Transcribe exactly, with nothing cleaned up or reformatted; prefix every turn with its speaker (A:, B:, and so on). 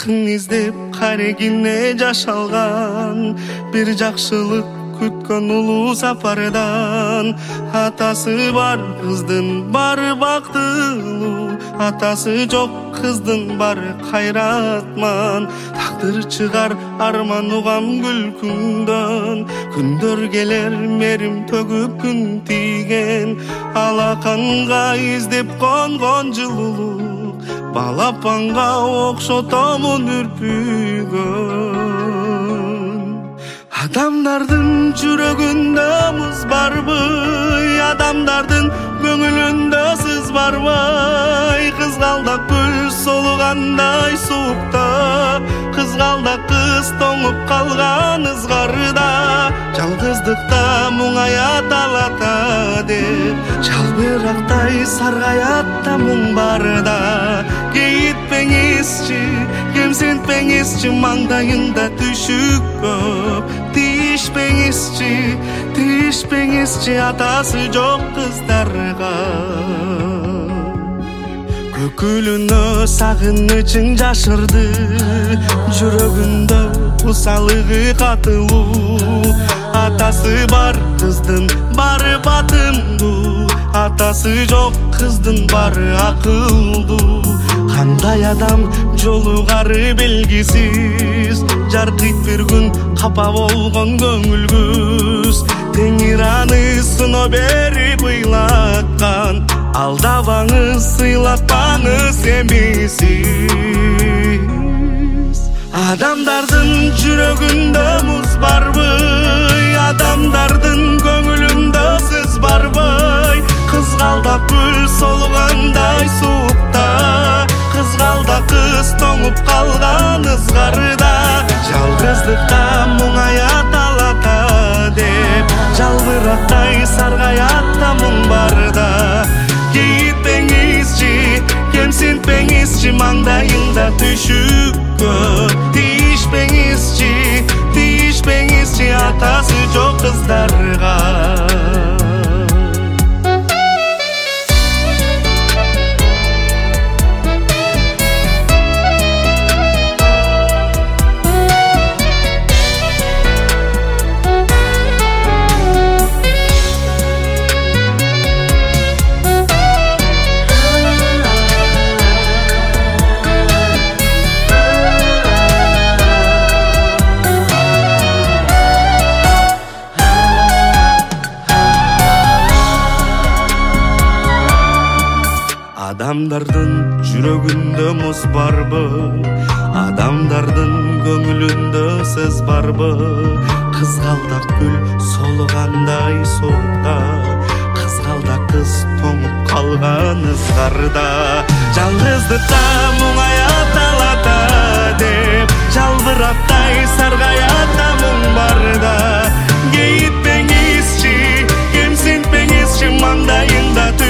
A: жаркын издеп карегине жашалган, бир жакшылык күткөн улуу сапардан. Атасы бар кыздын бары бактылуу, атасы жок кыздын бары кайратман. Тагдыр чыгар арман угам күлкүңдөн, күндөр келер мерим төгүп күн тийген. Алаканга издеп конгон жылуулук, балапанга окшотомун үрпүгөн. Адамдардын жүрөгүндө муз барбы, адамдардын көңүлүндө сыз барбай. Кызгалдак гүл солугандай суукта, кызгалдак кыз тоңуп калган ызгарда. Жалгыздыкта муңаят алата деп, жалбырактай саргаятта муң барда. Кейитпеңизчи, кемсинтпеңизчи, маңдайында түшүк көп. Тийишпеңизчи, тийишпеңизчи, атасы жок кыздарга. Көкүлүнө сагынычың жашырды, жүрөгүндө усалыгы катылуу. Атасы бар кыздын бары батымдуу, атасы жок кыздын бары акылдуу. Кандай адам жолугары белгисиз, жаркыйт бир күн капа болгон көңүл күз. Теңир аны сыно берип ыйлаткан, алдабаңыз, сыйлатпаңыз эмисиз. Адамдардын жүрөгүндө муз барбы, адамдардын көңүлүндө сыз барбы. Кызгалдак гүл солугандай суукта, кызгалдак кыз тоңуп калган ызгарда. Жалгыздыкта муңаят алата деп, жалбырактай саргаятта муң барда. Кейитпеңизчи, кемсинтпеңизчи, маңдайында түшүк көп. Тийишпеңизчи, тийишпеңизчи, атасы жок кыздарга. Адамдардын жүрөгүндө муз барбы, адамдардын көңүлүндө сыз барбы. Кызгалдак гүл солугандай суукта, кызгалдак кыз тоңуп калган ызгарда. Жалгыздыкта муңаят алата деп, жалбырактай саргаятта муң барда. Кейитпеңизчи, кемсинтпеңизчи, маңдайында